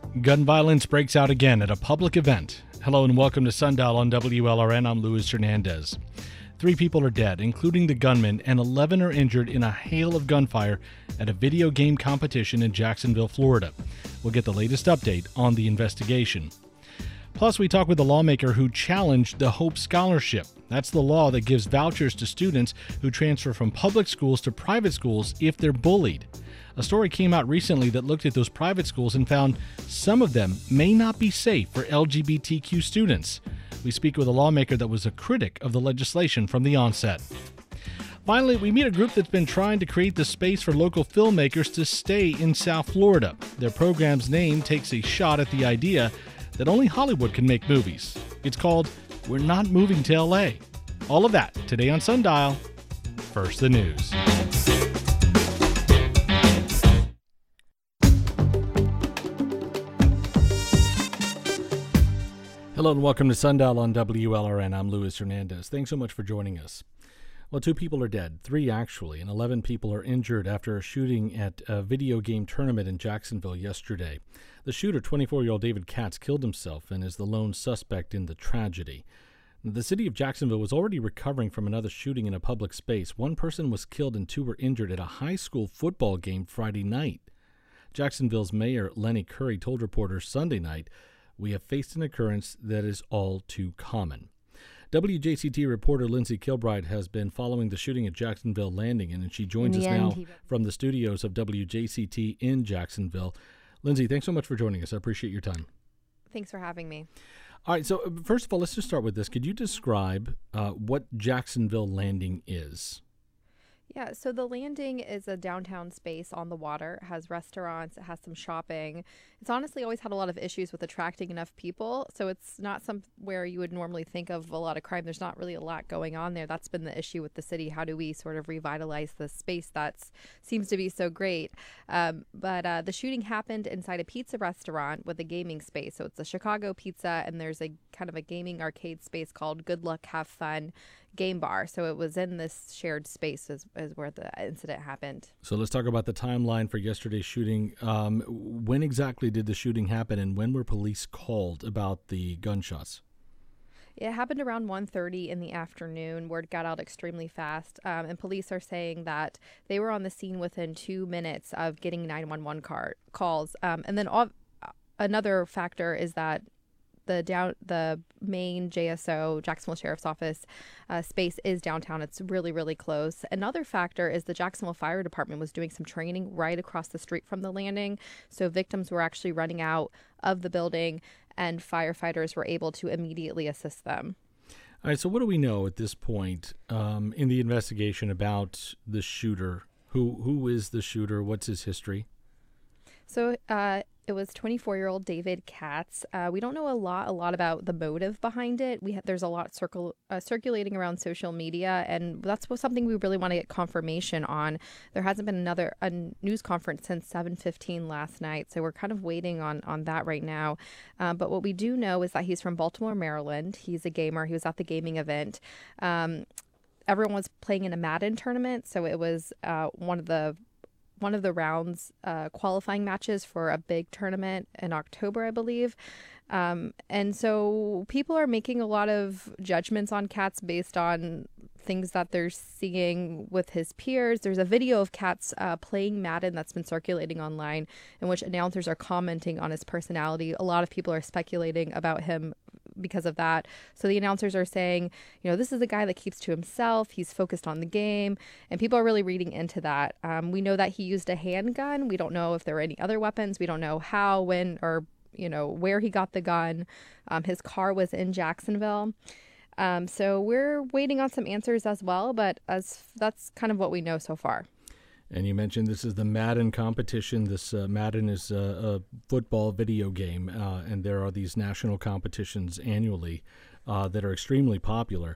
Gun violence breaks out again at a public event. Hello and welcome to Sundial on WLRN. I'm Luis Hernandez. 3 people are dead, including the gunman, and 11 are injured in a hail of gunfire at a video game competition in Jacksonville, Florida. We'll get the latest update on the investigation. Plus, we talk with a lawmaker who challenged the Hope Scholarship. That's the law that gives vouchers to students who transfer from public schools to private schools if they're bullied. A story came out recently that looked at those private schools and found some of them may not be safe for LGBTQ students. We speak with a lawmaker that was a critic of the legislation from the onset. Finally, we meet a group that's been trying to create the space for local filmmakers to stay in South Florida. Their program's name takes a shot at the idea that only Hollywood can make movies. It's called We're Not Moving to LA. All of that today on Sundial. First, the news. Hello and welcome to Sundial on WLRN. I'm Luis Hernandez. Thanks so much for joining us. Well, 2 people are dead, 3 actually, and 11 people are injured after a shooting at a video game tournament in Jacksonville yesterday. The shooter, 24-year-old David Katz, killed himself and is the lone suspect in the tragedy. The city of Jacksonville was already recovering from another shooting in a public space. 1 person was killed and 2 were injured at a high school football game Friday night. Jacksonville's Mayor Lenny Curry told reporters Sunday night, "We have faced an occurrence that is all too common." WJCT reporter Lindsay Kilbride has been following the shooting at Jacksonville Landing, and she joins us now from the studios of WJCT in Jacksonville. Lindsay, thanks so much for joining us. I appreciate your time. Thanks for having me. All right, so first of all, let's just start with this. Could you describe what Jacksonville Landing is? Yeah, so the Landing is a downtown space on the water. It has restaurants, it has some shopping. It's honestly always had a lot of issues with attracting enough people, so it's not somewhere you would normally think of a lot of crime. There's not really a lot going on there. That's been the issue with the city. How do we sort of revitalize the space that seems to be so great? But the shooting happened inside a pizza restaurant with a gaming space. So it's a Chicago Pizza, and there's a kind of a gaming arcade space called Good Luck, Have Fun Game Bar. So it was in this shared space is where the incident happened. So let's talk about the timeline for yesterday's shooting. When exactly did the shooting happen, and when were police called about the gunshots? It happened around 1:30 in the afternoon. Word got out extremely fast, and police are saying that they were on the scene within 2 minutes of getting 911 calls. And then another factor is that the main JSO, Jacksonville Sheriff's Office space is downtown. It's really, really close. Another factor is the Jacksonville Fire Department was doing some training right across the street from the Landing. So victims were actually running out of the building and firefighters were able to immediately assist them. All right, so what do we know at this point in the investigation about the shooter? Who is the shooter? What's his history? So it was 24-year-old David Katz. We don't know a lot about the motive behind it. There's a lot circulating around social media, and that's something we really want to get confirmation on. There hasn't been a news conference since 7:15 last night, so we're kind of waiting on that right now. But what we do know is that he's from Baltimore, Maryland. He's a gamer. He was at the gaming event. Everyone was playing in a Madden tournament, so it was one of the rounds qualifying matches for a big tournament in October, I believe. And so people are making a lot of judgments on Katz based on things that they're seeing with his peers. There's a video of Katz playing Madden that's been circulating online in which announcers are commenting on his personality. A lot of people are speculating about him because of that. So the announcers are saying, this is a guy that keeps to himself. He's focused on the game. And people are really reading into that. We know that he used a handgun. We don't know if there were any other weapons. We don't know how, when, or, where he got the gun. His car was in Jacksonville. So we're waiting on some answers as well. But that's kind of what we know so far. And you mentioned this is the Madden competition. This Madden is a football video game, and there are these national competitions annually that are extremely popular.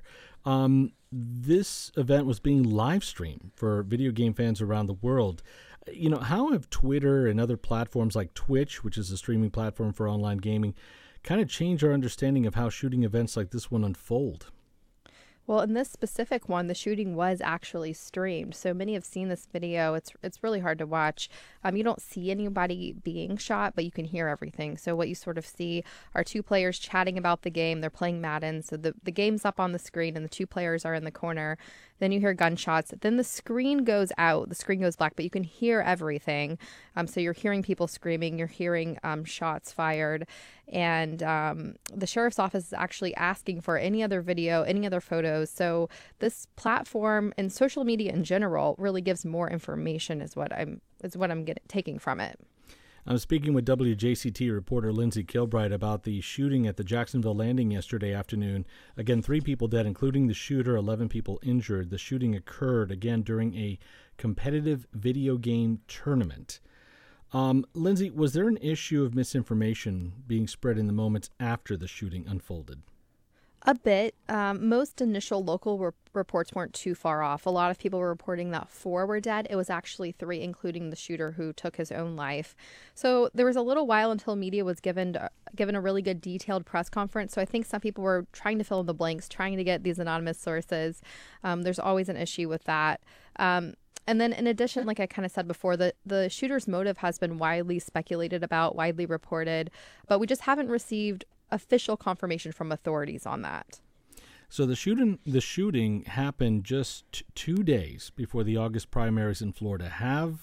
This event was being live streamed for video game fans around the world. How have Twitter and other platforms like Twitch, which is a streaming platform for online gaming, kind of changed our understanding of how shooting events like this one unfold? Well, in this specific one, the shooting was actually streamed. So many have seen this video. It's really hard to watch. You don't see anybody being shot, but you can hear everything. So what you sort of see are two players chatting about the game. They're playing Madden. So the game's up on the screen and the two players are in the corner. Then you hear gunshots. Then the screen goes out. The screen goes black, but you can hear everything. So you're hearing people screaming. You're hearing shots fired. And the sheriff's office is actually asking for any other video, any other photos. So this platform and social media in general really gives more information is what I'm taking from it. I'm speaking with WJCT reporter Lindsay Kilbride about the shooting at the Jacksonville Landing yesterday afternoon. Again, 3 people dead, including the shooter, 11 people injured. The shooting occurred, again, during a competitive video game tournament. Lindsay, was there an issue of misinformation being spread in the moments after the shooting unfolded? A bit. Most initial local reports weren't too far off. A lot of people were reporting that 4 were dead. It was actually 3, including the shooter who took his own life. So there was a little while until media was given a really good detailed press conference. So I think some people were trying to fill in the blanks, trying to get these anonymous sources. There's always an issue with that. And then in addition, like I kind of said before, the shooter's motive has been widely speculated about, widely reported, but we just haven't received official confirmation from authorities on that. So the shooting happened just 2 days before the August primaries in Florida. How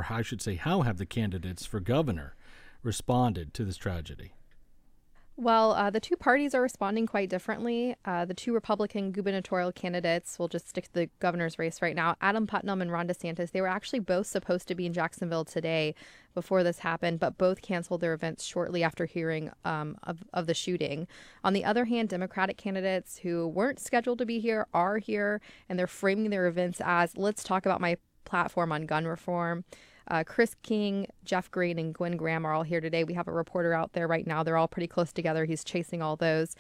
have the candidates for governor responded to this tragedy? Well, the two parties are responding quite differently. The two Republican gubernatorial candidates, we'll just stick to the governor's race right now, Adam Putnam and Ron DeSantis, they were actually both supposed to be in Jacksonville today before this happened, but both canceled their events shortly after hearing of the shooting. On the other hand, Democratic candidates who weren't scheduled to be here are here, and they're framing their events as, let's talk about my platform on gun reform. Chris King, Jeff Green, and Gwen Graham are all here today. We have a reporter out there right now. They're all pretty close together. He's chasing all those.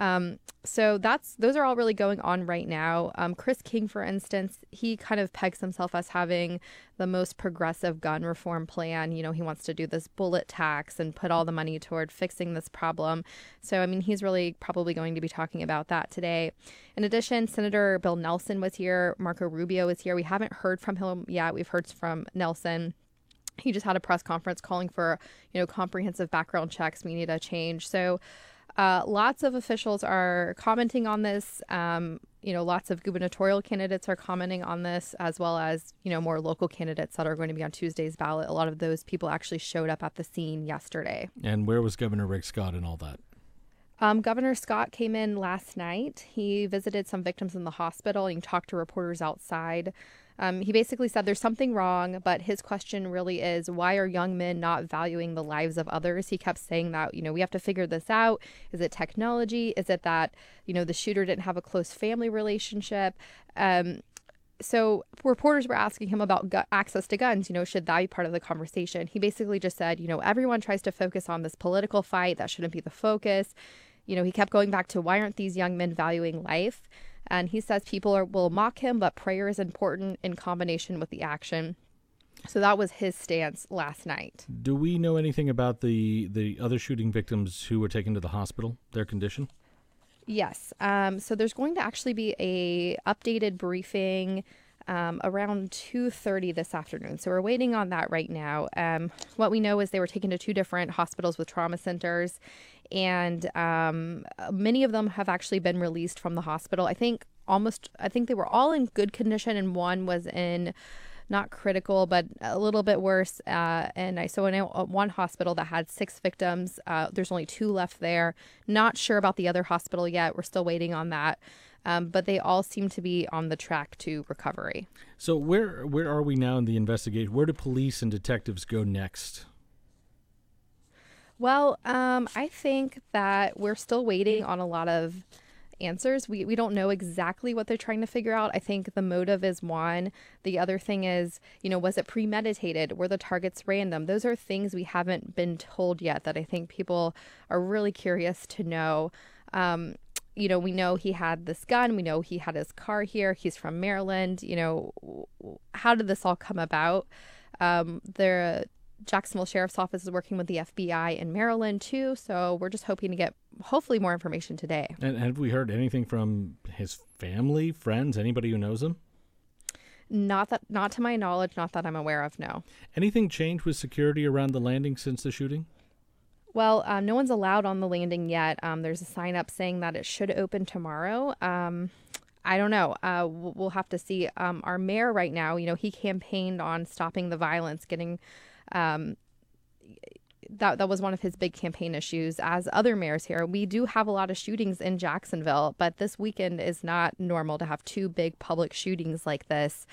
So those are all really going on right now. Chris King, for instance, he kind of pegs himself as having the most progressive gun reform plan. You know, he wants to do this bullet tax and put all the money toward fixing this problem. So, I mean, he's really probably going to be talking about that today. In addition, Senator Bill Nelson was here. Marco Rubio is here. We haven't heard from him yet. We've heard from Nelson. He just had a press conference calling for, comprehensive background checks. We need a change. So lots of officials are commenting on this. Lots of gubernatorial candidates are commenting on this, as well as, more local candidates that are going to be on Tuesday's ballot. A lot of those people actually showed up at the scene yesterday. And where was Governor Rick Scott and all that? Governor Scott came in last night. He visited some victims in the hospital and talked to reporters outside. He basically said there's something wrong, but his question really is, why are young men not valuing the lives of others? He kept saying that, we have to figure this out. Is it technology? Is it that, the shooter didn't have a close family relationship? So reporters were asking him about access to guns. Should that be part of the conversation? He basically just said, everyone tries to focus on this political fight. That shouldn't be the focus. He kept going back to, why aren't these young men valuing life? And he says people will mock him, but prayer is important in combination with the action. So that was his stance last night. Do we know anything about the other shooting victims who were taken to the hospital, their condition? Yes. So there's going to actually be a updated briefing around 2:30 this afternoon. So we're waiting on that right now. What we know is they were taken to 2 different hospitals with trauma centers, and many of them have actually been released from the hospital. I think they were all in good condition, and one was in not critical, but a little bit worse. And I saw in one hospital that had 6 victims. There's only 2 left there. Not sure about the other hospital yet. We're still waiting on that. But they all seem to be on the track to recovery. So where are we now in the investigation? Where do police and detectives go next? Well, I think that we're still waiting on a lot of answers. We don't know exactly what they're trying to figure out. I think the motive is one. The other thing is, was it premeditated? Were the targets random? Those are things we haven't been told yet that I think people are really curious to know. We know he had this gun. We know he had his car here. He's from Maryland. How did this all come about? Jacksonville Sheriff's Office is working with the FBI in Maryland too. So we're just hoping to get hopefully more information today. And have we heard anything from his family, friends, anybody who knows him? Not to my knowledge, not that I'm aware of, no. Anything changed with security around the landing since the shooting? Well, no one's allowed on the landing yet. There's a sign up saying that it should open tomorrow. I don't know. We'll have to see. Our mayor right now, he campaigned on stopping the violence, getting that was one of his big campaign issues, as other mayors here. We do have a lot of shootings in Jacksonville, but this weekend is not normal to have two big public shootings like this.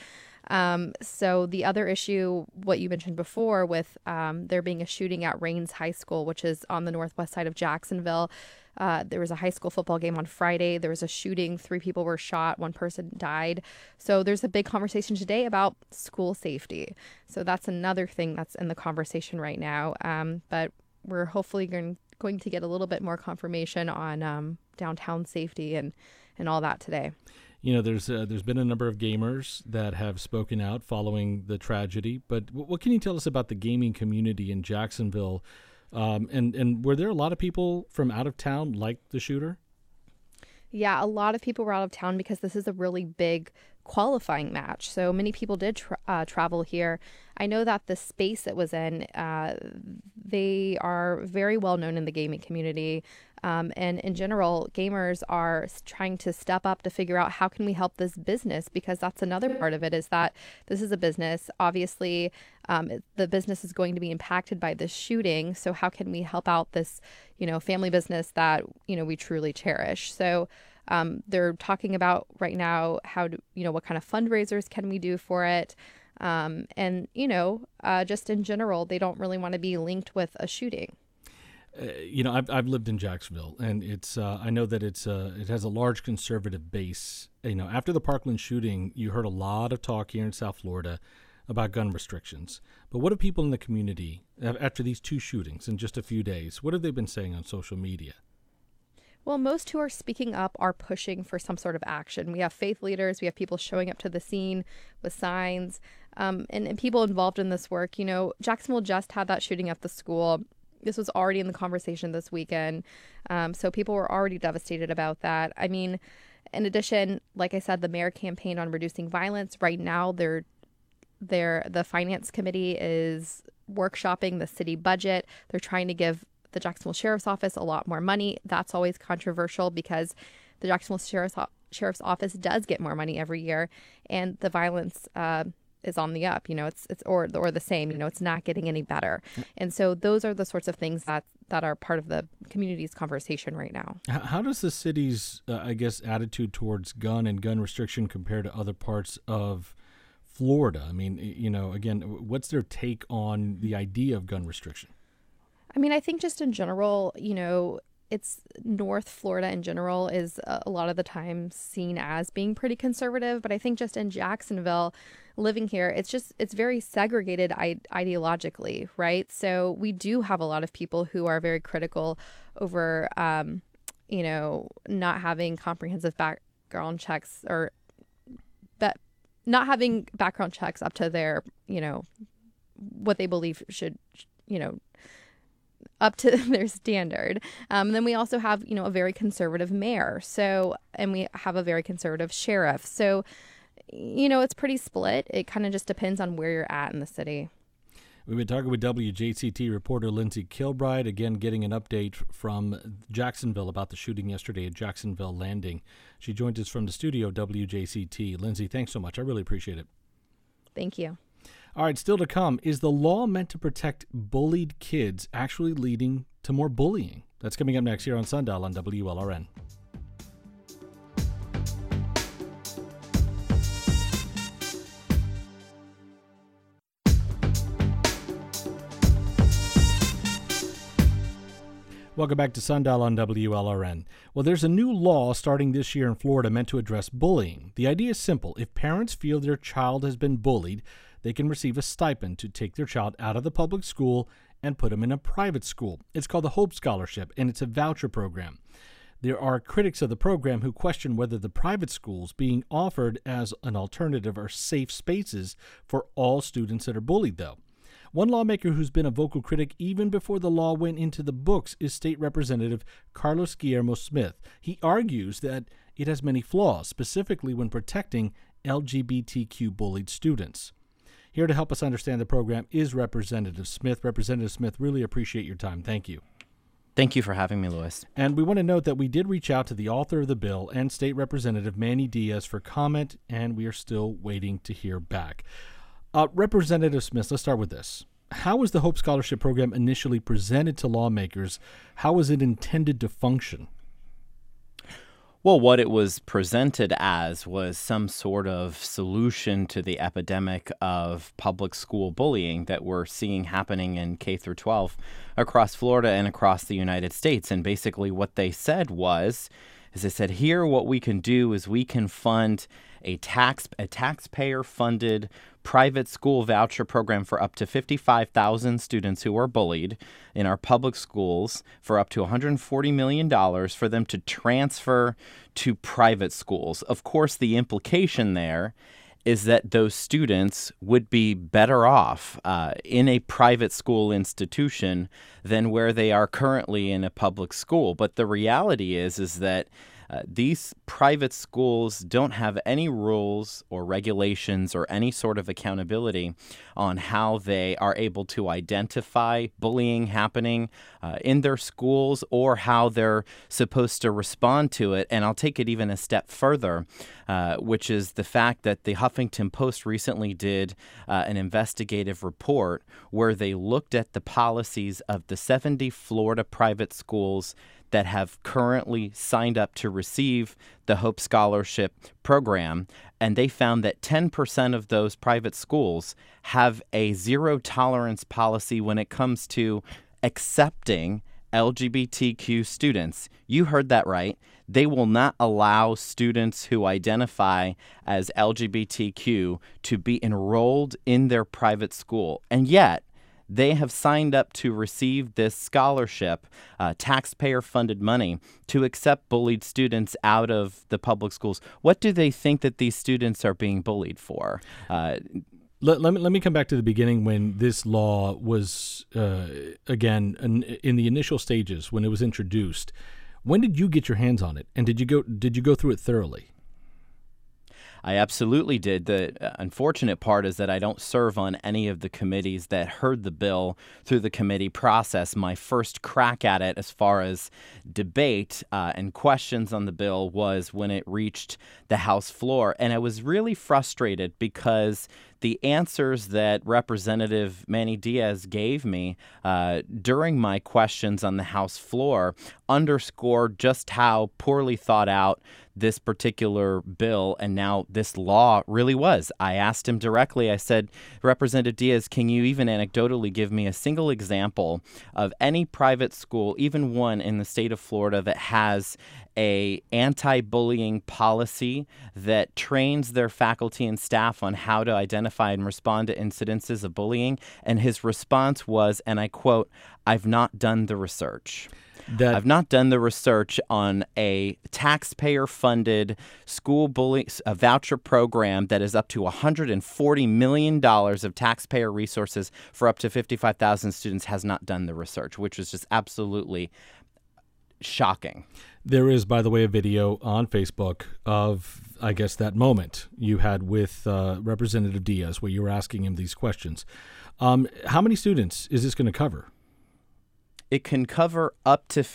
So the other issue, what you mentioned before with there being a shooting at Rains High School, which is on the northwest side of Jacksonville. There was a high school football game on Friday. There was a shooting. 3 people were shot. 1 person died. So there's a big conversation today about school safety. So that's another thing that's in the conversation right now. But we're hopefully going to get a little bit more confirmation on downtown safety and all that today. There's been a number of gamers that have spoken out following the tragedy. But what can you tell us about the gaming community in Jacksonville? And were there a lot of people from out of town like the shooter? Yeah, a lot of people were out of town because this is a really big qualifying match. So many people did travel here. I know that the space it was in, they are very well known in the gaming community. And in general, gamers are trying to step up to figure out how can we help this business, because that's another part of it, is that this is a business. Obviously, the business is going to be impacted by this shooting. So how can we help out this, family business that, we truly cherish? So they're talking about right now what kind of fundraisers can we do for it? And just in general, they don't really want to be linked with a shooting. I've lived in Jacksonville, and it's I know that it has a large conservative base. After the Parkland shooting, you heard a lot of talk here in South Florida about gun restrictions. But what have people in the community, after these 2 shootings in just a few days, what have they been saying on social media? Well, most who are speaking up are pushing for some sort of action. We have faith leaders. We have people showing up to the scene with signs, and people involved in this work. Jacksonville just had that shooting at the school. This was already in the conversation this weekend. So people were already devastated about that. I mean, in addition, like I said, the mayor campaigned on reducing violence. Right now, the finance committee is workshopping the city budget. They're trying to give the Jacksonville Sheriff's Office a lot more money. That's always controversial because the Jacksonville Sheriff's Office does get more money every year, and the violence is on the up. It's or the same. It's not getting any better. And so those are the sorts of things that are part of the community's conversation right now. How does the city's attitude towards gun and gun restriction compare to other parts of Florida? I mean, again, what's their take on the idea of gun restriction? I mean, I think just in general, it's North Florida in general is a lot of the time seen as being pretty conservative. But I think just in Jacksonville, living here, it's very segregated ideologically, right? So we do have a lot of people who are very critical over, not having comprehensive background checks or not having background checks up to their, what they believe should, up to their standard. Then we also have, a very conservative mayor. So, and we have a very conservative sheriff. So, it's pretty split. It kind of just depends on where you're at in the city. We've been talking with WJCT reporter Lindsay Kilbride, again getting an update from Jacksonville about the shooting yesterday at Jacksonville Landing. She joined us from the studio, WJCT. Lindsay, thanks so much. I really appreciate it. Thank you. All right, still to come, is the law meant to protect bullied kids actually leading to more bullying? That's coming up next here on Sundial on WLRN. Welcome back to Sundial on WLRN. Well, there's a new law starting this year in Florida meant to address bullying. The idea is simple. If parents feel their child has been bullied, they can receive a stipend to take their child out of the public school and put them in a private school. It's called the Hope Scholarship, and it's a voucher program. There are critics of the program who question whether the private schools being offered as an alternative are safe spaces for all students that are bullied, though. One lawmaker who's been a vocal critic even before the law went into the books is State Representative Carlos Guillermo Smith. He argues that it has many flaws, specifically when protecting LGBTQ bullied students. Here to help us understand the program is Representative Smith. Representative Smith, really appreciate your time. Thank you. Thank you for having me, Louis. And we want to note that we did reach out to the author of the bill and State Representative Manny Diaz for comment, and we are still waiting to hear back. Representative Smith, let's start with this. How was the Hope Scholarship Program initially presented to lawmakers? How was it intended to function? Well, what it was presented as was some sort of solution to the epidemic of public school bullying that we're seeing happening in K through 12 across Florida and across the United States. And basically what they said is they said, here what we can do is we can fund a taxpayer-funded private school voucher program for up to 55,000 students who are bullied in our public schools for up to $140 million for them to transfer to private schools. Of course, the implication there is that those students would be better off in a private school institution than where they are currently in a public school. But the reality is that these private schools don't have any rules or regulations or any sort of accountability on how they are able to identify bullying happening in their schools or how they're supposed to respond to it. And I'll take it even a step further, which is the fact that the Huffington Post recently did an investigative report where they looked at the policies of the 70 Florida private schools that have currently signed up to receive the Hope Scholarship Program, and they found that 10% of those private schools have a zero tolerance policy when it comes to accepting LGBTQ students. You heard that right. They will not allow students who identify as LGBTQ to be enrolled in their private school. And yet, they have signed up to receive this scholarship, taxpayer-funded money, to accept bullied students out of the public schools. What do they think that these students are being bullied for? Let me come back to the beginning when this law was, again, in the initial stages when it was introduced. When did you get your hands on it, and did you go through it thoroughly? I absolutely did. The unfortunate part is that I don't serve on any of the committees that heard the bill through the committee process. My first crack at it as far as debate and questions on the bill was when it reached the House floor. And I was really frustrated because the answers that Representative Manny Diaz gave me during my questions on the House floor underscored just how poorly thought out this particular bill and now this law really was. I asked him directly, I said, Representative Diaz, can you even anecdotally give me a single example of any private school, even one in the state of Florida, that has a anti-bullying policy that trains their faculty and staff on how to identify and respond to incidences of bullying? And his response was, and I quote, "I've not done the research." I've not done the research on a taxpayer-funded school bullying voucher program that is up to $140 million of taxpayer resources for up to 55,000 students. Has not done the research, which is just absolutely shocking. There is, by the way, a video on Facebook of, I guess, that moment you had with Representative Diaz where you were asking him these questions. How many students is this going to cover? It can cover up to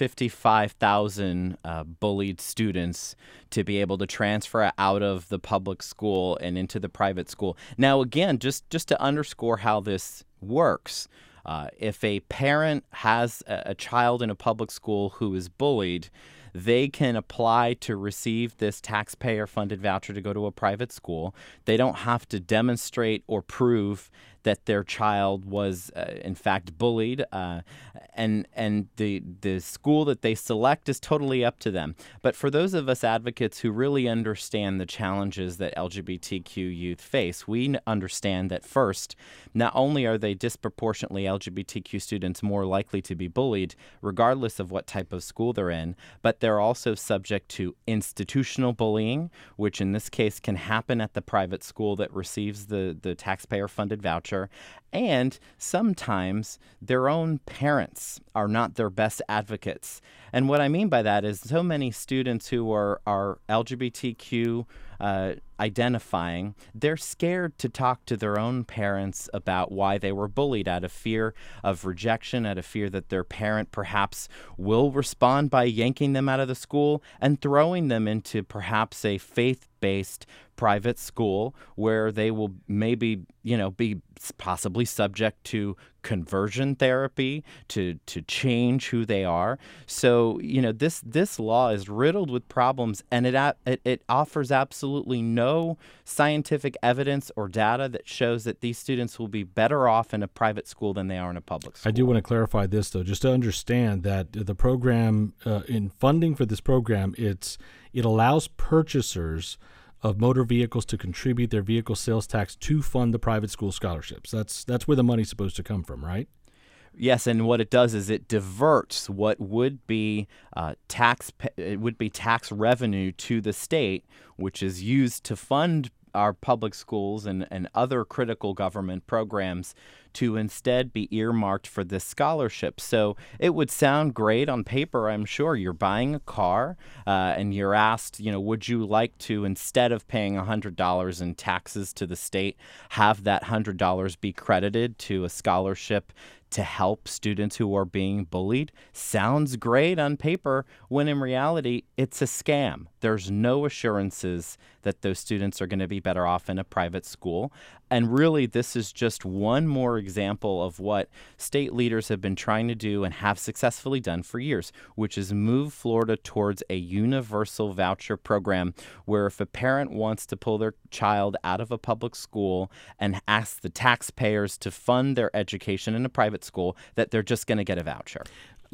55,000 bullied students to be able to transfer out of the public school and into the private school. Now, again, just to underscore how this works, if a parent has a child in a public school who is bullied, they can apply to receive this taxpayer-funded voucher to go to a private school. They don't have to demonstrate or prove that their child was, in fact, bullied, and the school that they select is totally up to them. But for those of us advocates who really understand the challenges that LGBTQ youth face, we understand that first, not only are they disproportionately LGBTQ students more likely to be bullied, regardless of what type of school they're in, but they're also subject to institutional bullying, which in this case can happen at the private school that receives the taxpayer-funded voucher. voucher. And sometimes their own parents are not their best advocates. And what I mean by that is so many students who are LGBTQ identifying, they're scared to talk to their own parents about why they were bullied, out of fear of rejection, out of fear that their parent perhaps will respond by yanking them out of the school and throwing them into perhaps a faith-based private school where they will maybe, be possibly subject to conversion therapy to change who they are. So, this law is riddled with problems, and it offers absolutely no scientific evidence or data that shows that these students will be better off in a private school than they are in a public school. I do want to clarify this, though, just to understand that the program, in funding for this program, it allows purchasers of motor vehicles to contribute their vehicle sales tax to fund the private school scholarships. That's where the money's supposed to come from, right? Yes, and what it does is it diverts what would be tax revenue to the state, which is used to fund our public schools and other critical government programs, to instead be earmarked for this scholarship. So it would sound great on paper, I'm sure. You're buying a car and you're asked, would you like to, instead of paying $100 in taxes to the state, have that $100 be credited to a scholarship to help students who are being bullied? Sounds great on paper, when in reality, it's a scam. There's no assurances that those students are going to be better off in a private school. And really, this is just one more example of what state leaders have been trying to do and have successfully done for years, which is move Florida towards a universal voucher program where if a parent wants to pull their child out of a public school and ask the taxpayers to fund their education in a private school, that they're just going to get a voucher.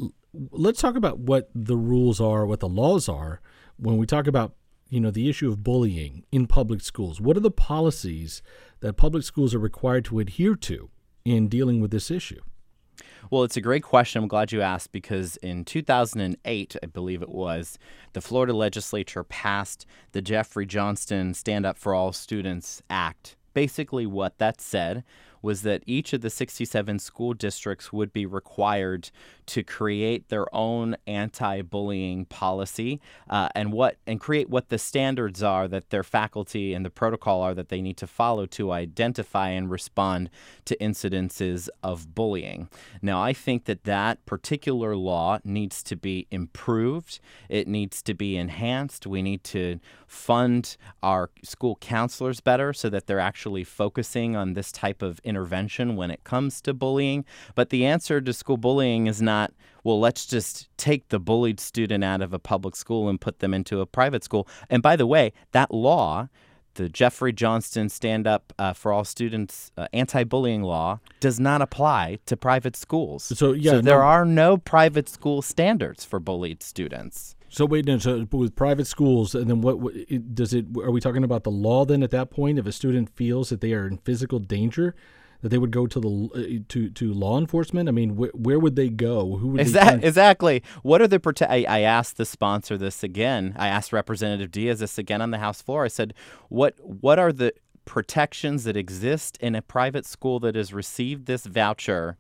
Let's talk about what the rules are, what the laws are, when we talk about the issue of bullying in public schools. What are the policies that public schools are required to adhere to in dealing with this issue? Well, it's a great question. I'm glad you asked, because in 2008, I believe it was, the Florida legislature passed the Jeffrey Johnston Stand Up for All Students Act. Basically, what that said was that each of the 67 school districts would be required to create their own anti-bullying policy and create what the standards are that their faculty and the protocol are that they need to follow to identify and respond to incidences of bullying. Now, I think that particular law needs to be improved. It needs to be enhanced. We need to fund our school counselors better so that they're actually focusing on this type of intervention when it comes to bullying. But the answer to school bullying is not, well, let's just take the bullied student out of a public school and put them into a private school. And by the way, that law, the Jeffrey Johnston Stand Up for All Students anti-bullying law, does not apply to private schools. So there are no private school standards for bullied students. So wait, no, so with private schools, and then what does it? Are we talking about the law then? At that point, if a student feels that they are in physical danger, that they would go to the to law enforcement? I mean, where would they go? Who would exactly? What are the I asked the sponsor this again. I asked Representative Diaz this again on the House floor. I said, what are the protections that exist in a private school that has received this voucher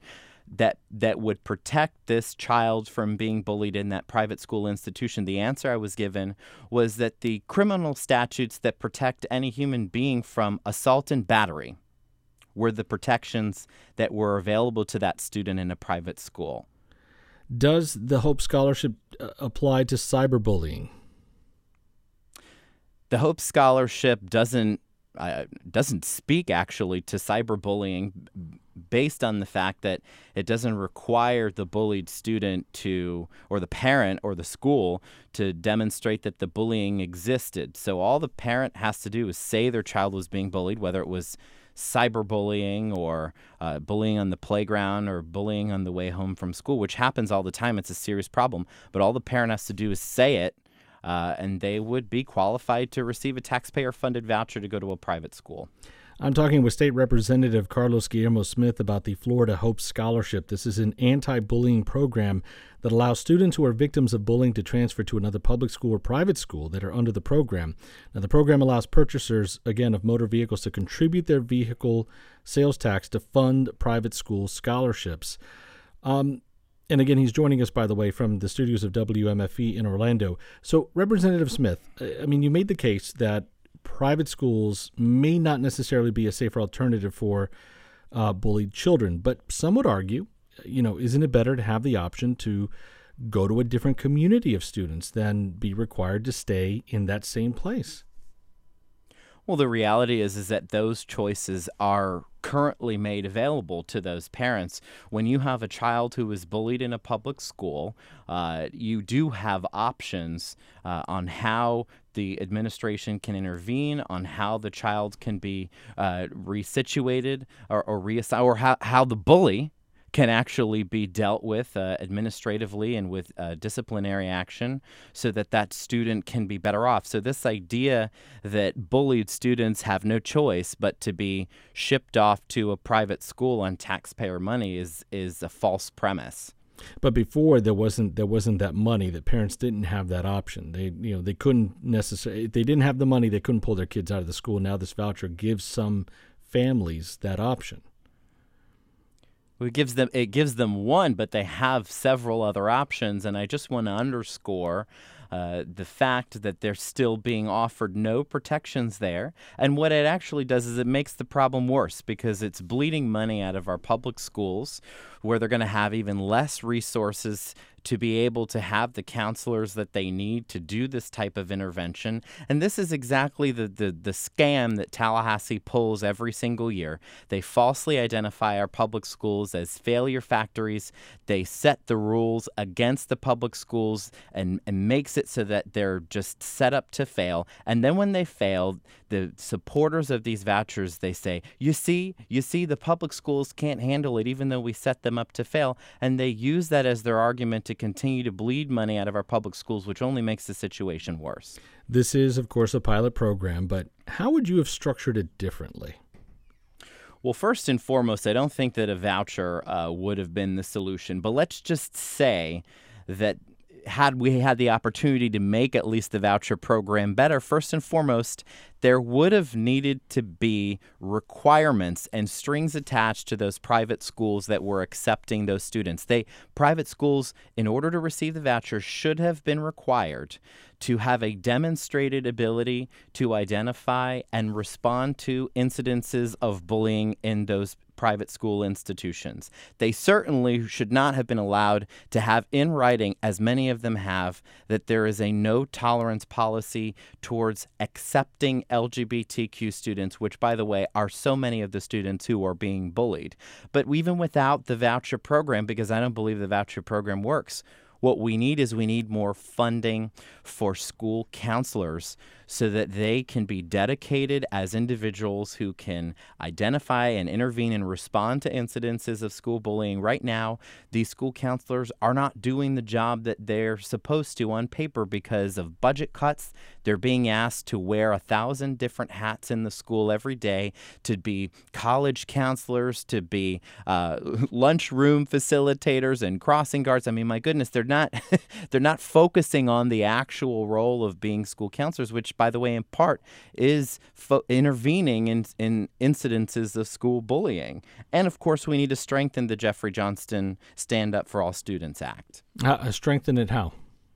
that would protect this child from being bullied in that private school institution? The answer I was given was that the criminal statutes that protect any human being from assault and battery were the protections that were available to that student in a private school. Does the Hope Scholarship apply to cyberbullying? The Hope Scholarship doesn't speak actually to cyberbullying, based on the fact that it doesn't require the bullied student or the parent or the school to demonstrate that the bullying existed. So all the parent has to do is say their child was being bullied, whether it was cyberbullying or bullying on the playground or bullying on the way home from school, which happens all the time. It's a serious problem. But all the parent has to do is say it, and they would be qualified to receive a taxpayer-funded voucher to go to a private school. I'm talking with State Representative Carlos Guillermo Smith about the Florida Hope Scholarship. This is an anti-bullying program that allows students who are victims of bullying to transfer to another public school or private school that are under the program. Now, the program allows purchasers, again, of motor vehicles to contribute their vehicle sales tax to fund private school scholarships. And again, he's joining us, by the way, from the studios of WMFE in Orlando. So, Representative Smith, I mean, you made the case that private schools may not necessarily be a safer alternative for bullied children, but some would argue, isn't it better to have the option to go to a different community of students than be required to stay in that same place? Well, the reality is that those choices are currently made available to those parents. When you have a child who is bullied in a public school, you do have options on how the administration can intervene, on how the child can be resituated or reassigned, or how the bully can actually be dealt with administratively and with disciplinary action so that student can be better off. So this idea that bullied students have no choice but to be shipped off to a private school on taxpayer money is a false premise. But before there wasn't that money. That parents didn't have that option. They couldn't necessarily. If they didn't have the money, they couldn't pull their kids out of the school. Now this voucher gives some families that option. It gives them one, but they have several other options, and I just want to underscore the fact that they're still being offered no protections there. And what it actually does is it makes the problem worse because it's bleeding money out of our public schools where they're going to have even less resources to be able to have the counselors that they need to do this type of intervention. And this is exactly the scam that Tallahassee pulls every single year. They falsely identify our public schools as failure factories. They set the rules against the public schools and makes it so that they're just set up to fail. And then when they fail, the supporters of these vouchers, they say, you see, the public schools can't handle it even though we set them up to fail. And they use that as their argument to continue to bleed money out of our public schools, which only makes the situation worse. This is, of course, a pilot program, but how would you have structured it differently? Well, first and foremost, I don't think that a voucher would have been the solution. But let's just say that had we had the opportunity to make at least the voucher program better, first and foremost, there would have needed to be requirements and strings attached to those private schools that were accepting those students. Private schools, in order to receive the voucher, should have been required to have a demonstrated ability to identify and respond to incidences of bullying in those private school institutions. They certainly should not have been allowed to have in writing, as many of them have, that there is a no tolerance policy towards accepting LGBTQ students, which, by the way, are so many of the students who are being bullied. But even without the voucher program, because I don't believe the voucher program works, what we need more funding for school counselors so that they can be dedicated as individuals who can identify and intervene and respond to incidences of school bullying. Right now, these school counselors are not doing the job that they're supposed to on paper because of budget cuts. They're being asked to wear 1,000 different hats in the school every day, to be college counselors, to be lunchroom facilitators and crossing guards. I mean, my goodness, they're not they're not focusing on the actual role of being school counselors, which, by the way, in part is intervening in incidences of school bullying. And of course, we need to strengthen the Jeffrey Johnston Stand Up for All Students Act. Strengthen it how?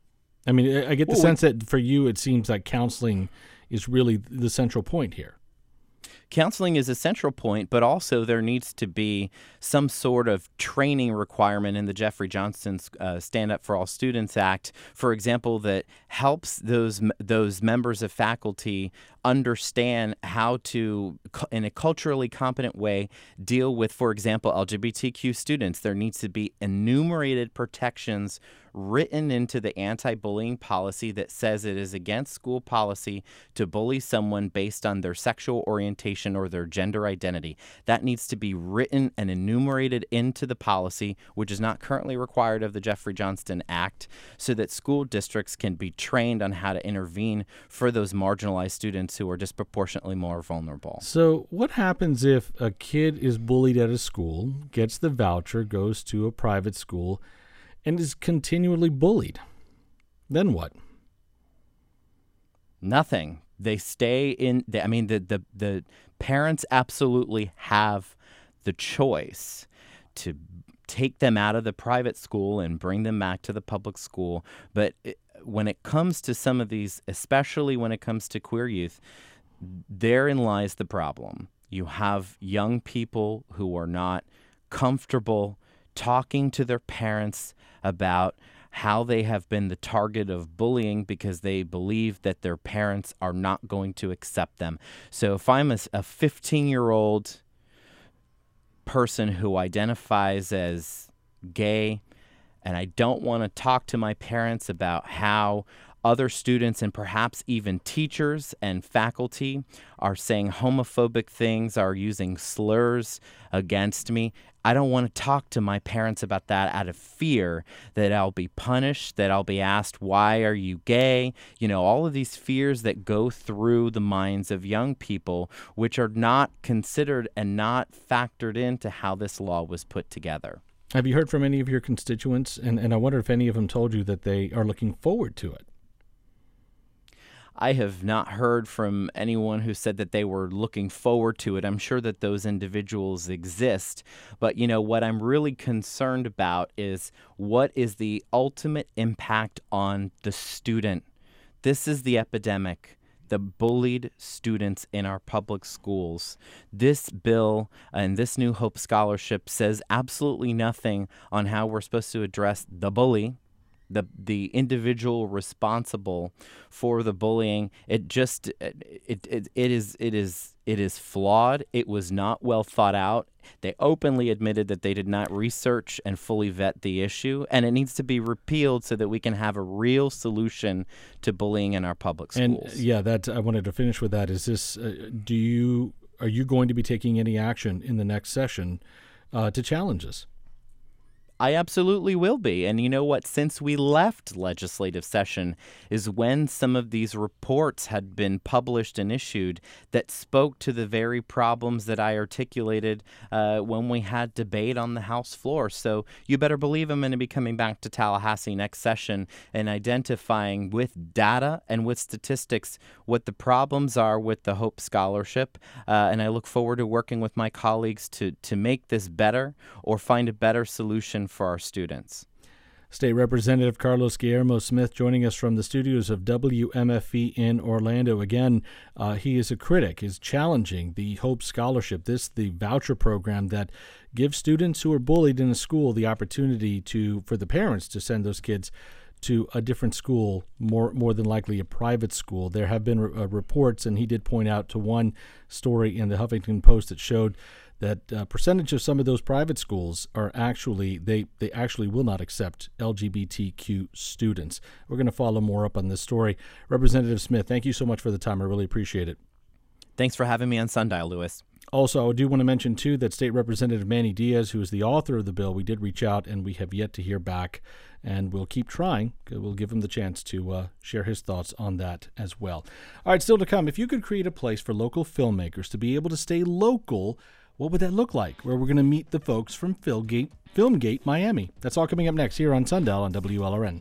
I mean, I get the sense that for you, it seems like counseling is really the central point here. Counseling is a central point, but also there needs to be some sort of training requirement in the Jeffrey Johnston Stand Up for All Students Act, for example, that helps those members of faculty understand how to, in a culturally competent way, deal with, for example, LGBTQ students. There needs to be enumerated protections written into the anti-bullying policy that says it is against school policy to bully someone based on their sexual orientation or their gender identity. That needs to be written and enumerated into the policy, which is not currently required of the Jeffrey Johnston Act, so that school districts can be trained on how to intervene for those marginalized students students who are disproportionately more vulnerable. So what happens if a kid is bullied at a school, gets the voucher, goes to a private school, and is continually bullied? Then what? Nothing. They stay in. The parents absolutely have the choice to take them out of the private school and bring them back to the public school. But when it comes to some of these, especially when it comes to queer youth, therein lies the problem. You have young people who are not comfortable talking to their parents about how they have been the target of bullying because they believe that their parents are not going to accept them. So if I'm a 15-year-old person who identifies as gay and I don't want to talk to my parents about how other students and perhaps even teachers and faculty are saying homophobic things, are using slurs against me, I don't want to talk to my parents about that out of fear that I'll be punished, that I'll be asked, why are you gay? You know, all of these fears that go through the minds of young people, which are not considered and not factored into how this law was put together. Have you heard from any of your constituents? And I wonder if any of them told you that they are looking forward to it. I have not heard from anyone who said that they were looking forward to it. I'm sure that those individuals exist. But, you know, what I'm really concerned about is what is the ultimate impact on the student. This is the epidemic. The bullied students in our public schools. This bill and this New Hope Scholarship says absolutely nothing on how we're supposed to address the bully, the individual responsible for the bullying. It is flawed. It was not well thought out. They openly admitted that they did not research and fully vet the issue, and it needs to be repealed so that we can have a real solution to bullying in our public schools. And yeah, that I wanted to finish with that. Is this? Are you going to be taking any action in the next session to challenge this? I absolutely will be. And you know what? Since we left legislative session is when some of these reports had been published and issued that spoke to the very problems that I articulated when we had debate on the House floor. So you better believe I'm going to be coming back to Tallahassee next session and identifying with data and with statistics what the problems are with the Hope Scholarship. And I look forward to working with my colleagues to make this better or find a better solution for our students. State Representative Carlos Guillermo Smith joining us from the studios of WMFE in Orlando. Again, he is a critic, is challenging the Hope Scholarship, the voucher program that gives students who are bullied in a school the opportunity for the parents to send those kids to a different school, more than likely a private school. There have been reports, and he did point out to one story in the Huffington Post that showed that percentage of some of those private schools are actually, they actually will not accept LGBTQ students. We're going to follow more up on this story. Representative Smith, thank you so much for the time. I really appreciate it. Thanks for having me on Sundial, Lewis. Also, I do want to mention, too, that State Representative Manny Diaz, who is the author of the bill, we did reach out, and we have yet to hear back, and we'll keep trying. We'll give him the chance to share his thoughts on that as well. All right, still to come, if you could create a place for local filmmakers to be able to stay local, what would that look like? Where we're going to meet the folks from Filmgate, Miami. That's all coming up next here on Sundial on WLRN.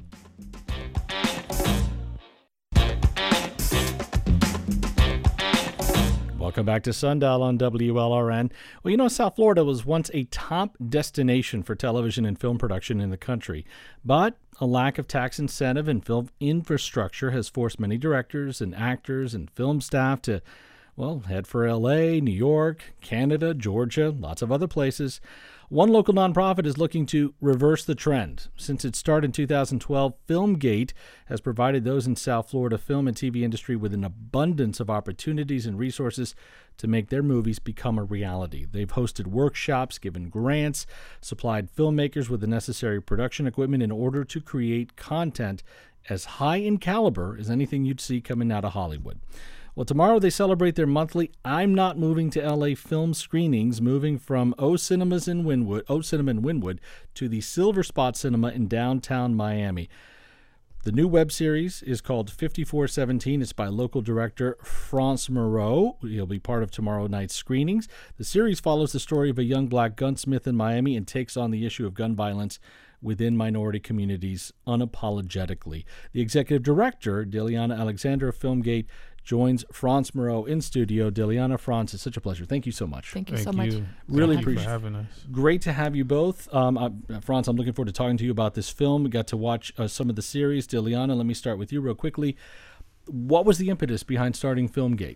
Welcome back to Sundial on WLRN. Well, you know, South Florida was once a top destination for television and film production in the country, but a lack of tax incentive and film infrastructure has forced many directors and actors and film staff to head for L.A., New York, Canada, Georgia, lots of other places. One local nonprofit is looking to reverse the trend. Since its start in 2012, Filmgate has provided those in South Florida film and TV industry with an abundance of opportunities and resources to make their movies become a reality. They've hosted workshops, given grants, supplied filmmakers with the necessary production equipment in order to create content as high in caliber as anything you'd see coming out of Hollywood. Well, tomorrow they celebrate their monthly I'm Not Moving to L.A. film screenings, moving from O Cinema in Wynwood to the Silver Spot Cinema in downtown Miami. The new web series is called 5417. It's by local director France Moreau. He'll be part of tomorrow night's screenings. The series follows the story of a young black gunsmith in Miami and takes on the issue of gun violence within minority communities unapologetically. The executive director, Diliana Alexander of Filmgate, joins France Moreau in studio. Diliana, France, it's such a pleasure. Thank you so much. Thank you so much. Really Thank you appreciate for having us. Great to have you both. France, I'm looking forward to talking to you about this film. We got to watch some of the series. Diliana, let me start with you real quickly. What was the impetus behind starting Filmgate?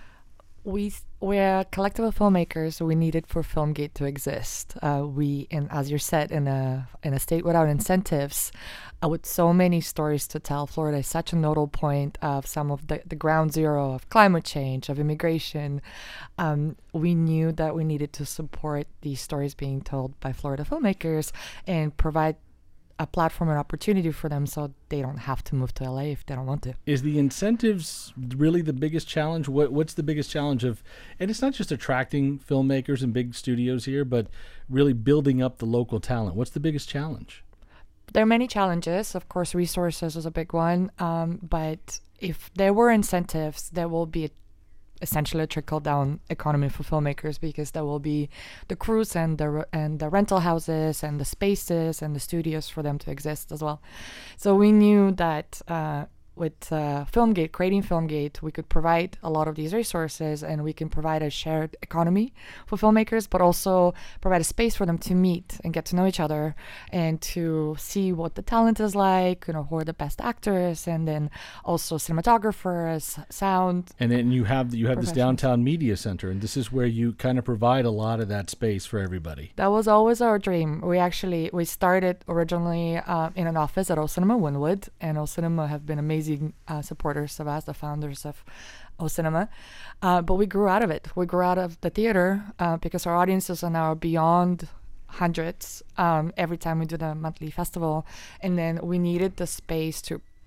We're a collective of filmmakers. We needed for Filmgate to exist. And as you said, in a state without incentives, with so many stories to tell, Florida is such a nodal point of some of the ground zero of climate change, of immigration. We knew that we needed to support these stories being told by Florida filmmakers and provide a platform and opportunity for them so they don't have to move to LA if they don't want to. Is the incentives really the biggest challenge? What's the biggest challenge of, and it's not just attracting filmmakers and big studios here, but really building up the local talent. What's the biggest challenge? There are many challenges. Of course, resources is a big one. But if there were incentives, there will be essentially a trickle-down economy for filmmakers, because there will be the crews and the rental houses and the spaces and the studios for them to exist as well. So we knew that with Filmgate, creating Filmgate, we could provide a lot of these resources, and we can provide a shared economy for filmmakers, but also provide a space for them to meet and get to know each other and to see what the talent is like, who are the best actors, and then also cinematographers, sound. And then you have this downtown media center, and this is where you kind of provide a lot of that space for everybody. That was always our dream. We started originally in an office at O Cinema Wynwood, and O Cinema have been amazing supporters of us, the founders of O Cinema. But we grew out of it. We grew out of the theater because our audiences are now beyond hundreds every time we do the monthly festival. And then we needed the space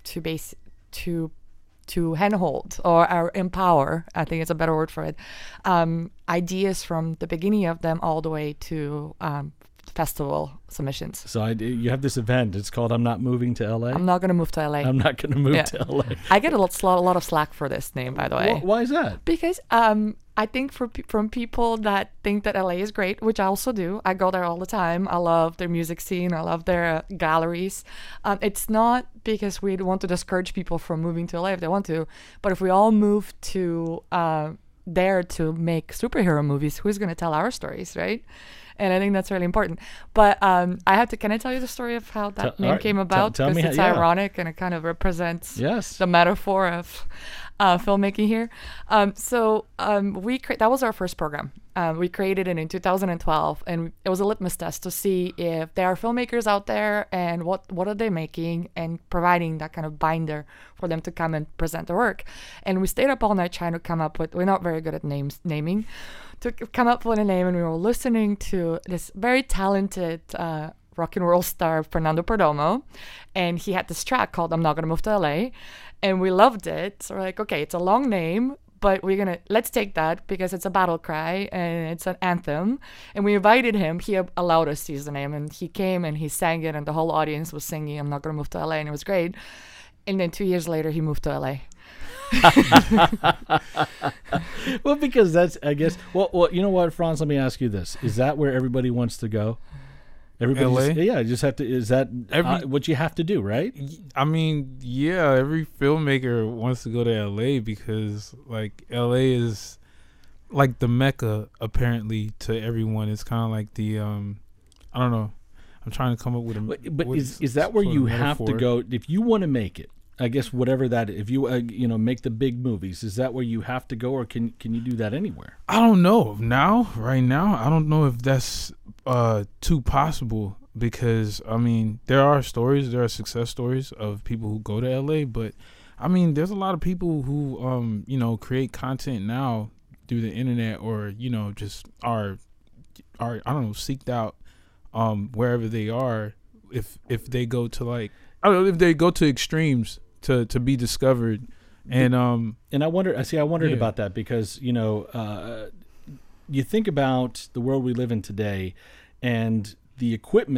to handhold or empower, I think it's a better word for it, ideas from the beginning of them all the way to festival submissions. So you have this event. It's called I'm Not Moving to LA. I'm not going to move to LA. I'm not going to move to LA. I get a lot of slack for this name, by the way. Why is that? Because I think from people that think that LA is great, which I also do. I go there all the time. I love their music scene. I love their galleries. It's not because we want to discourage people from moving to LA if they want to, but if we all move to there to make superhero movies, who's going to tell our stories, right? And I think that's really important. But can I tell you the story of how that name came about? Tell me it's ironic and it kind of represents the metaphor of filmmaking here. That was our first program. We created it in 2012, and it was a litmus test to see if there are filmmakers out there and what are they making, and providing that kind of binder for them to come and present their work. And we stayed up all night trying to come up with, we're not very good at naming, to come up with a name, and we were listening to this very talented rock and roll star, Fernando Perdomo, and he had this track called I'm Not Gonna Move to LA, and we loved it. So we're like, okay, it's a long name, but let's take that because it's a battle cry and it's an anthem. And we invited him. He allowed us to use the name, and he came and he sang it, and the whole audience was singing I'm Not Gonna Move to LA, and it was great. And then 2 years later, he moved to LA. Well, because that's, I guess, well, you know what, Franz, let me ask you this. Is that where everybody wants to go? Everybody, LA? You just have to, is that what you have to do, right? I mean, yeah, every filmmaker wants to go to LA because, like, LA is like the Mecca, apparently, to everyone. It's kind of like the, I don't know. I'm trying to come up with a... But is that where you have to go? If you want to make it, I guess whatever that, if you make the big movies, is that where you have to go, or can you do that anywhere? I don't know. Right now, I don't know if that's too possible, because I mean, there are success stories of people who go to LA, but I mean, there's a lot of people who create content now through the internet, or just are I don't know, seeked out wherever they are, if they go to, like, I don't know, if they go to extremes to be discovered. And I wondered about that, because you think about the world we live in today, and the equipment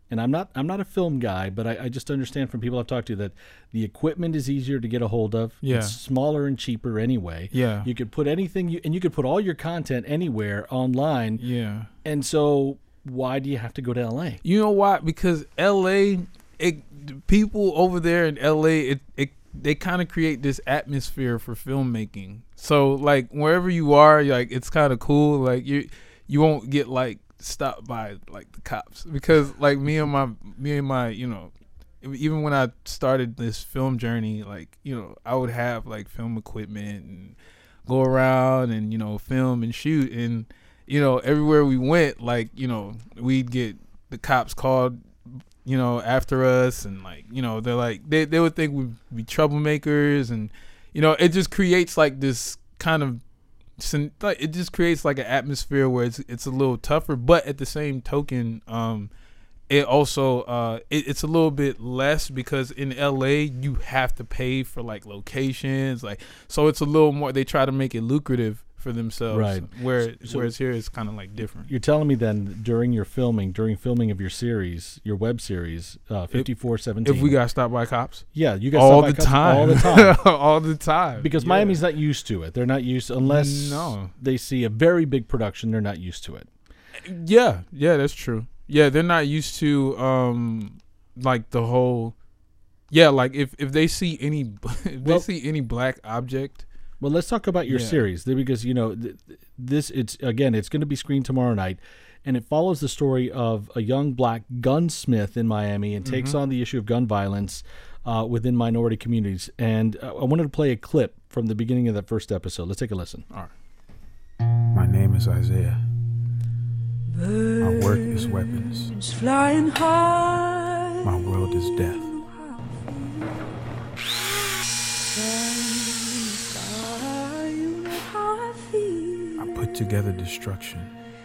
and I'm not a film guy, but I just understand from people I've talked to that the equipment is easier to get a hold of. Yeah. It's smaller and cheaper anyway. Yeah. You could put anything, and you could put all your content anywhere online. Yeah. And so why do you have to go to LA? You know why? Because LA, people over there in LA, they kind of create this atmosphere for filmmaking. So like wherever you are, like it's kind of cool. Like you won't get like stopped by like the cops, because like me and my you know, even when I started this film journey, like, you know, I would have like film equipment and go around and, you know, film and shoot, and, you know, everywhere we went, like, you know, we'd get the cops called, you know, after us, and like, you know, they're like they would think we'd be troublemakers, and, you know, it just creates like this kind of, like, it just creates like an atmosphere where it's a little tougher, but at the same token, it also it's a little bit less, because in LA you have to pay for like locations, like, so it's a little more, they try to make it lucrative for themselves, Right. Whereas here it's kind of like different. You're telling me then during filming of your series, your web series, 5417. If we got stopped by cops, yeah, you got all stopped the by cops time, all the time. all the time, Because yeah. Miami's not used to it. They're not used, unless they see a very big production, they're not used to it. Yeah, that's true. Yeah, they're not used to like the whole, like if they see any any black object. Well, let's talk about your Yeah. series, because, you know, it's going to be screened tomorrow night, and it follows the story of a young black gunsmith in Miami and takes on the issue of gun violence within minority communities. And I wanted to play a clip from the beginning of that first episode. Let's take a listen. All right. My name is Isaiah. My work is weapons. Flying high. My world is death. I put together destruction.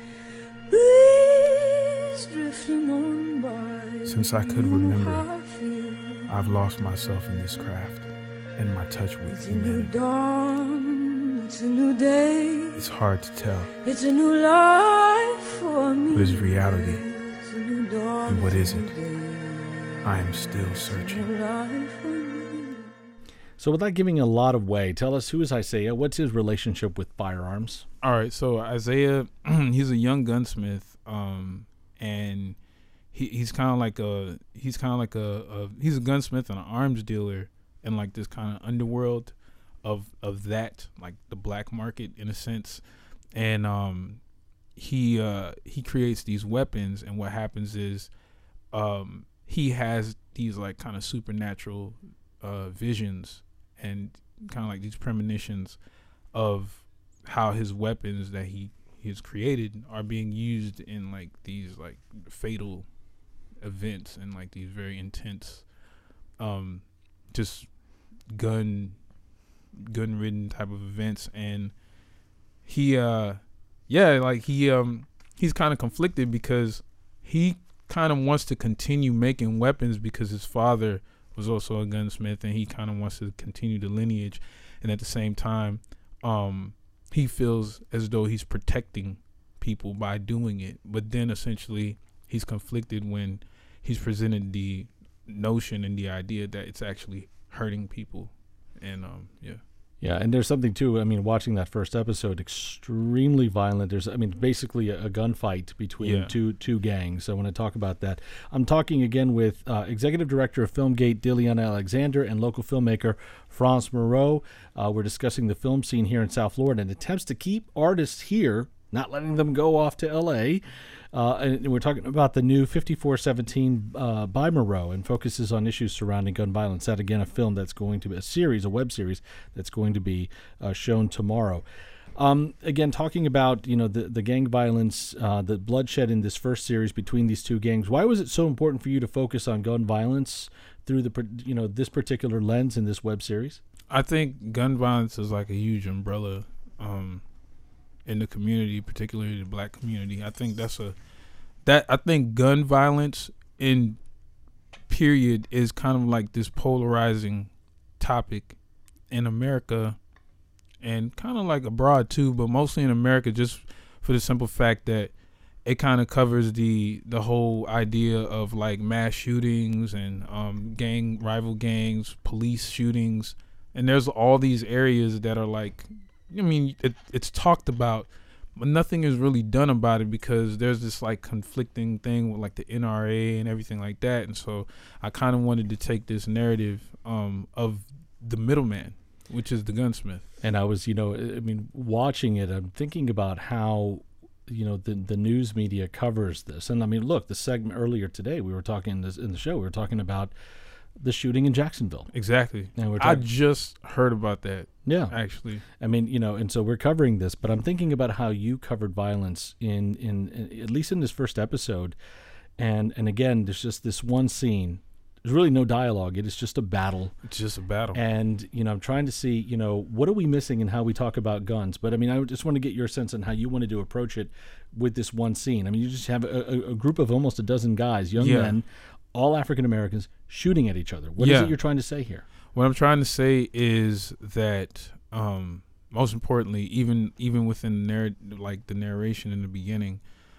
Since I could remember, I've lost myself in this craft and my touch with humanity. It's a new day. It's hard to tell, It's a new life for me. what is reality It's a new dawn. and what isn't. I am still It's a searching. new life for me. So without giving a lot away, tell us, who is Isaiah? What's his relationship with firearms? All right, so Isaiah, he's a young gunsmith, and he's kind of like he's a gunsmith and an arms dealer in like this kind of underworld of that, like the black market in a sense, and he creates these weapons, and what happens is he has these like kind of supernatural visions and kind of like these premonitions of how his weapons that he has created are being used in like these like fatal events and like these very intense just gun-ridden type of events. And he he's kind of conflicted, because he kind of wants to continue making weapons because his father was also a gunsmith, and he kind of wants to continue the lineage, and at the same time he feels as though he's protecting people by doing it. But then essentially he's conflicted when he's presented the notion and the idea that it's actually hurting people. And Yeah, and there's something too. I mean, watching that first episode, extremely violent. There's, I mean, basically a gunfight between two gangs. I want to talk about that. I'm talking again with Executive Director of Filmgate, Dilian Alexander, and local filmmaker France Moreau. We're discussing the film scene here in South Florida and attempts to keep artists here, not letting them go off to L.A., and we're talking about the new 5417 by Moreau, and focuses on issues surrounding gun violence. That, again, a film that's going to be a web series that's going to be shown tomorrow. Again, talking about, you know, the gang violence, the bloodshed in this first series between these two gangs. Why was it so important for you to focus on gun violence through this particular lens in this web series? I think gun violence is like a huge umbrella in the community, particularly the black community. I think I think gun violence in period is kind of like this polarizing topic in America, and kind of like abroad too, but mostly in America, just for the simple fact that it kind of covers the whole idea of like mass shootings and rival gangs, police shootings, and there's all these areas that are like, I mean, it's talked about, but nothing is really done about it because there's this like conflicting thing with like the NRA and everything like that. And so I kind of wanted to take this narrative of the middleman, which is the gunsmith. And I was, watching it, I'm thinking about how, the news media covers this. And I mean, look, the segment earlier today, we were talking in the show, we were talking about the shooting in Jacksonville. Exactly. And I just heard about that. Yeah. Actually. I mean, and so we're covering this, but I'm thinking about how you covered violence in at least in this first episode. And again, there's just this one scene. There's really no dialogue. It is just a battle. It's just a battle. And, I'm trying to see, what are we missing in how we talk about guns? But, I mean, I just want to get your sense on how you wanted to approach it with this one scene. I mean, you just have a group of almost a dozen guys, young men, all African Americans, shooting at each other. What is it you're trying to say here? What I'm trying to say is that, most importantly, even within the narration in the beginning,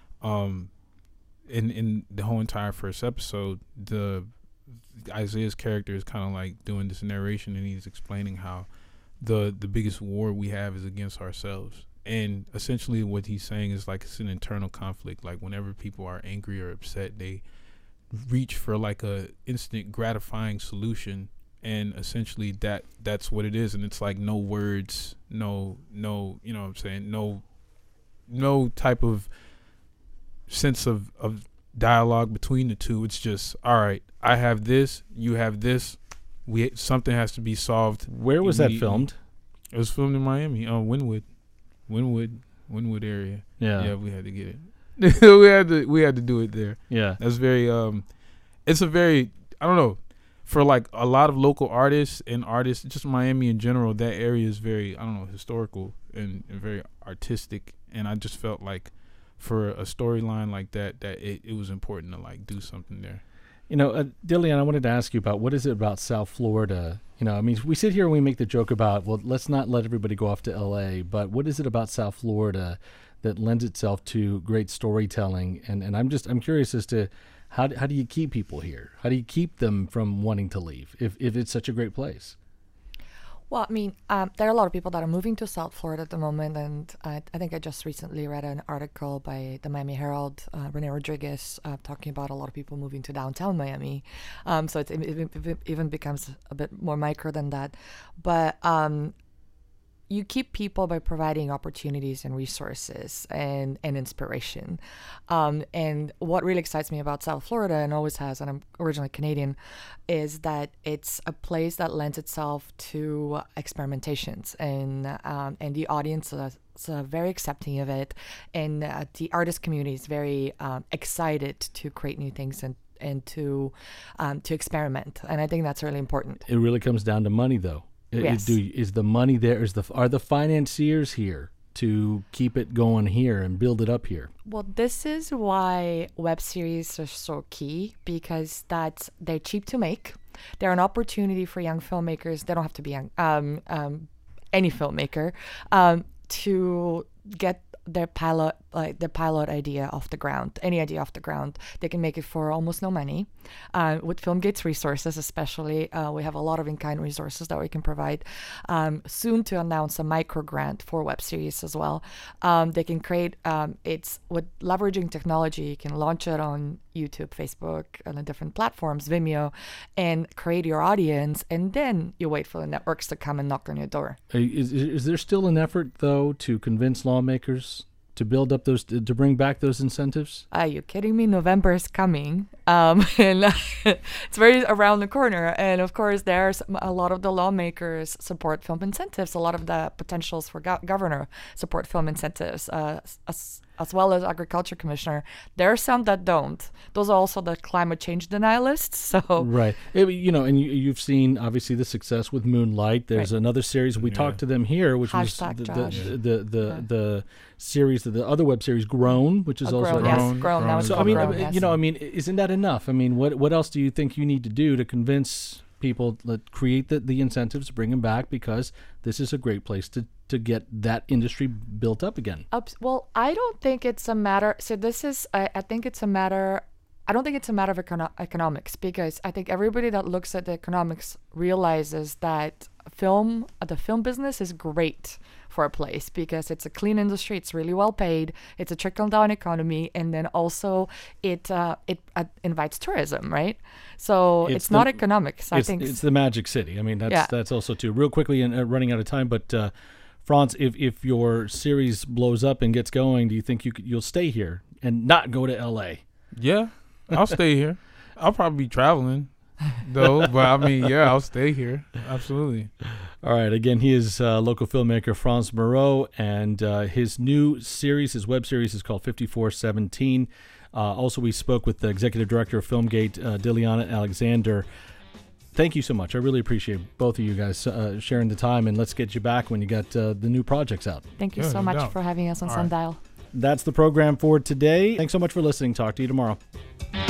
in the whole entire first episode, Isaiah's character is kind of like doing this narration, and he's explaining how the biggest war we have is against ourselves. And essentially what he's saying is like it's an internal conflict. Like whenever people are angry or upset, they reach for like a instant gratifying solution, and essentially that's what it is. And it's like no words, no you know what I'm saying, no type of sense of dialogue between the two. It's just, all right, I have this, you have this, something has to be solved. Where was that filmed? It was filmed in Miami, Wynwood area. Yeah, we had to get it. we had to do it there. Yeah, that's very it's a very, I don't know, for like a lot of local artists, just Miami in general, that area is very, I don't know, historical and very artistic. And I just felt like for a storyline like that it was important to like do something there. Dillian, I wanted to ask you about what is it about South Florida? I mean, we sit here and we make the joke about, well, let's not let everybody go off to L.A., but what is it about South Florida that lends itself to great storytelling? And I'm curious as to how do you keep people here? How do you keep them from wanting to leave if it's such a great place? Well, I mean, there are a lot of people that are moving to South Florida at the moment, and I think I just recently read an article by the Miami Herald, Renee Rodriguez, talking about a lot of people moving to downtown Miami. So it even becomes a bit more micro than that. But you keep people by providing opportunities and resources and inspiration. And what really excites me about South Florida, and always has, and I'm originally Canadian, is that it's a place that lends itself to experimentations, and the audience is very accepting of it, and the artist community is very excited to create new things and to experiment. And I think that's really important. It really comes down to money, though. Yes. Is the money there? Are the financiers here to keep it going here and build it up here? Well, this is why web series are so key, because they're cheap to make. They're an opportunity for young filmmakers. They don't have to be young, any filmmaker, to get their pilot idea off the ground, any idea off the ground. They can make it for almost no money. With FilmGates resources, especially, we have a lot of in-kind resources that we can provide. Soon to announce a micro grant for web series as well. They can create, it's with leveraging technology, you can launch it on YouTube, Facebook, and the different platforms, Vimeo, and create your audience, and then you wait for the networks to come and knock on your door. Is there still an effort, though, to convince lawmakers to build up to bring back those incentives? Are you kidding me? November is coming, and it's very around the corner. And of course, there's a lot of the lawmakers support film incentives. A lot of the potentials for governor support film incentives, as well as agriculture commissioner. There are some that don't. Those are also the climate change denialists. So right, and you've seen obviously the success with Moonlight. There's another series we talked to them here, which was the series, the other web series, Grown, which is also Grown. Now it's so Grown, yes. isn't that enough? I mean, what else do you think you need to do to convince people, create the incentives, bring them back, because this is a great place to get that industry built up again. Well, I don't think it's a matter. So this is, I think it's a matter. I don't think it's a matter of economics, because I think everybody that looks at the economics realizes that the film business is great for a place, because it's a clean industry, it's really well paid, it's a trickle down economy, and then also it invites tourism, right? So it's not economics. I think it's the Magic City. I mean, that's also too. Real quickly, and running out of time, but Franz, if your series blows up and gets going, do you think you'll stay here and not go to LA? Yeah, I'll stay here. I'll probably be traveling, though. But I mean, yeah, I'll stay here. Absolutely. All right. Again, he is local filmmaker Franz Moreau, and his new series, his web series, is called 5417. Also, we spoke with the executive director of Filmgate, Diliana Alexander. Thank you so much. I really appreciate both of you guys sharing the time, and let's get you back when you got the new projects out. Thank you so much for having us on Sundial. That's the program for today. Thanks so much for listening. Talk to you tomorrow.